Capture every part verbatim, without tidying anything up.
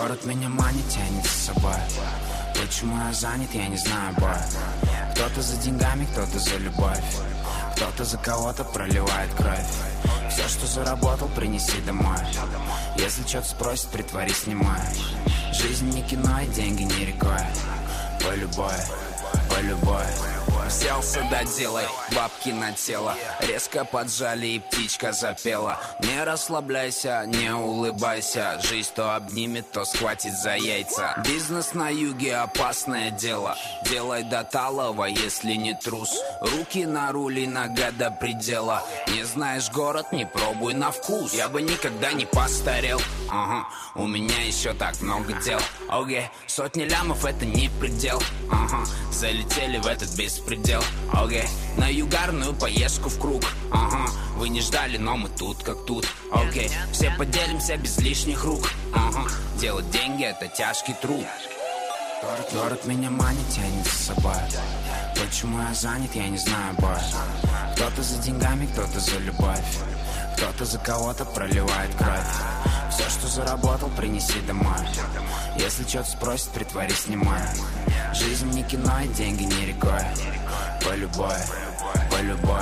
Город меня манит, тянет за собой. Почему я занят, я не знаю, бой. Кто-то за деньгами, кто-то за любовь. Кто-то за кого-то проливает кровь. Все, что заработал, принеси домой. Если что-то спросит, притворись немой. Жизнь не кино, и деньги не рекой. По любой, по любой. Взялся, да делай, бабки на тело. Резко поджали и птичка запела. Не расслабляйся, не улыбайся. Жизнь то обнимет, то схватит за яйца. Бизнес на юге опасное дело. Делай до талого, если не трус. Руки на руле, нога до предела. Не знаешь город, не пробуй на вкус. Я бы никогда не постарел. Ага, у меня еще так много дел. Окей, сотни лямов это не предел. Ага, залетели в этот беспредел. Окей, okay. На югарную поездку в круг. Ага, вы не ждали, но мы тут как тут. Окей, okay. Все поделимся без лишних рук. Ага, делать деньги это тяжкий труд. Город, город меня манит, тянет за собой. Почему я занят, я не знаю, бой. Кто-то за деньгами, кто-то за любовь. Кто-то за кого-то проливает кровь. Все, что заработал, принеси домой. Если что-то спросит, притворись немой. Жизнь не кино, и деньги не рекой. По любой, по любой.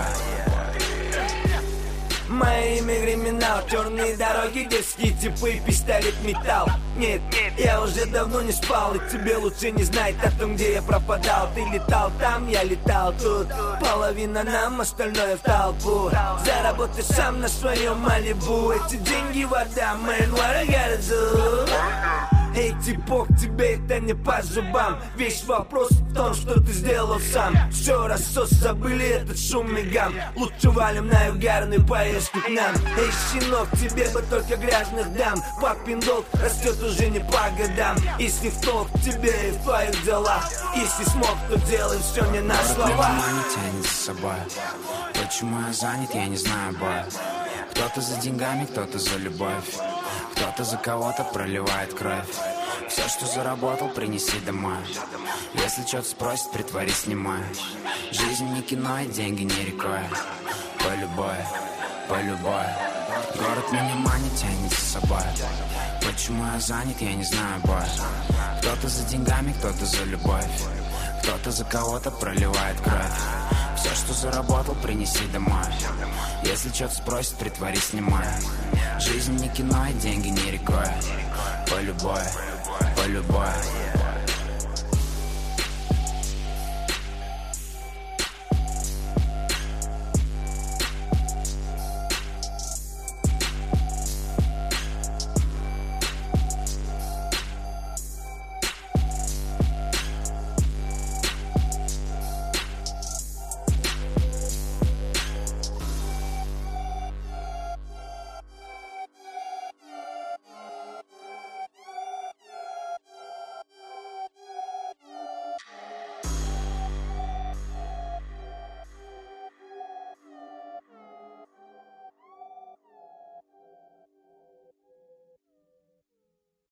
Мое имя криминал, черные дороги, детские типы, пистолет, металл. Нет, нет, я уже давно не спал, и тебе лучше не знать о том, где я пропадал. Ты летал там, я летал тут. Половина нам, остальное в толпу. Заработай сам на своем Малибу. Эти деньги вода, man, what I gotta do? Эй, типок, тебе это не по зубам. Весь вопрос в том, что ты сделал сам. Все рассос, забыли этот шум и гам. Лучше валим на югарную поездку к нам. Эй, щенок, тебе бы только грязных дам. Папин долг растет уже не по годам. Если в толк тебе и в твоих делах. Если смог, то делай все не на слова. Город тянет за собой. Почему я занят, я не знаю, бой. Кто-то за деньгами, кто-то за любовь. Кто-то за кого-то проливает кровь. Все, что заработал, принеси домой. Если что-то спросит, притворись немой. Жизнь не кино, и деньги не рекой. По любой, по любой. Город меня манит, тянет за собой. Почему я занят, я не знаю, бой. Кто-то за деньгами, кто-то за любовь. Кто-то за кого-то проливает кровь. Все, что заработал, принеси домой. Если что-то спросит, притворись немой. Жизнь не кино, и деньги не рекой. По любой, по любой.